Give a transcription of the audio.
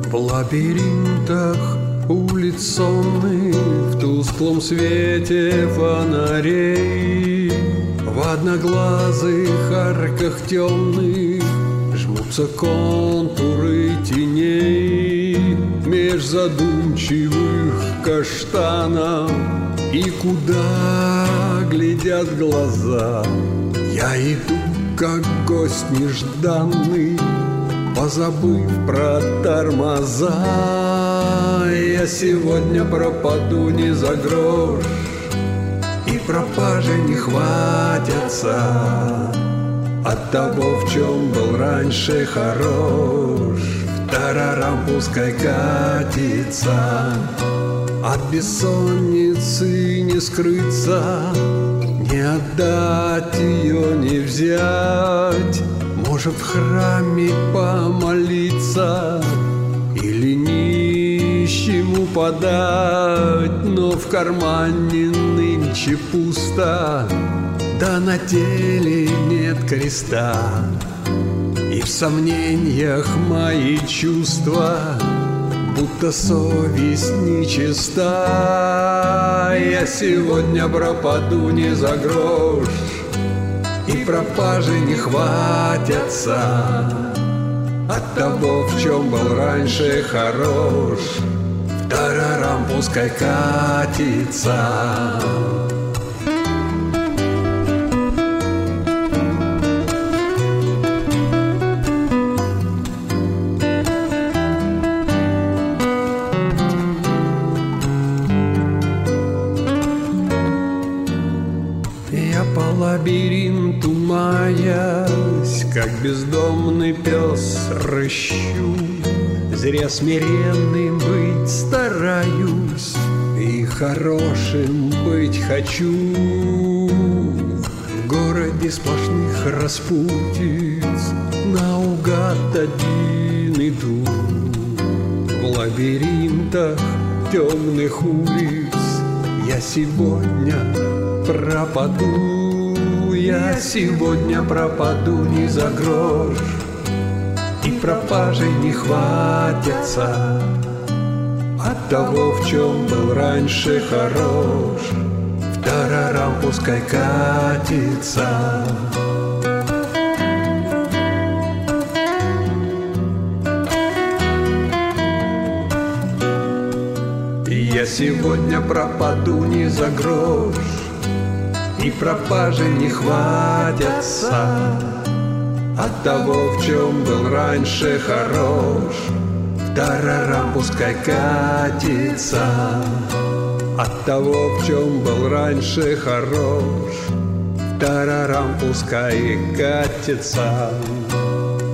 В лабиринтах улиц сонных, в тусклом свете фонарей, в одноглазых арках темных жмутся контуры теней меж задумчивых каштанов. И куда глядят глаза, я иду, как гость нежданный, позабыв про тормоза. Я сегодня пропаду не за грош, и пропажи не хватятся от того, в чем был раньше хорош. В тарарам пускай катится, от бессонницы не скрыться, не отдать ее, не взять. Может, в храме помолиться или нищему подать, но в кармане нынче пусто, да на теле нет креста. И в сомнениях мои чувства, будто совесть нечиста. Я сегодня пропаду не за грош, и пропажи не хватятся от того, в чем был раньше хорош. В тарарам пускай катится. Лабиринту маясь, как бездомный пес рыщу, зря смиренным быть стараюсь и хорошим быть хочу. В городе сплошных распутиц наугад один иду. В лабиринтах темных улиц я сегодня пропаду. Я сегодня пропаду не за грош, и пропажи не хватятся от того, в чем был раньше хорош. В тарарам пускай катится. Я сегодня пропаду не за грош, и пропажи не хватятся от того, в чем был раньше хорош. В тарарам пускай катится от того, в чем был раньше хорош. В тарарам пускай катится.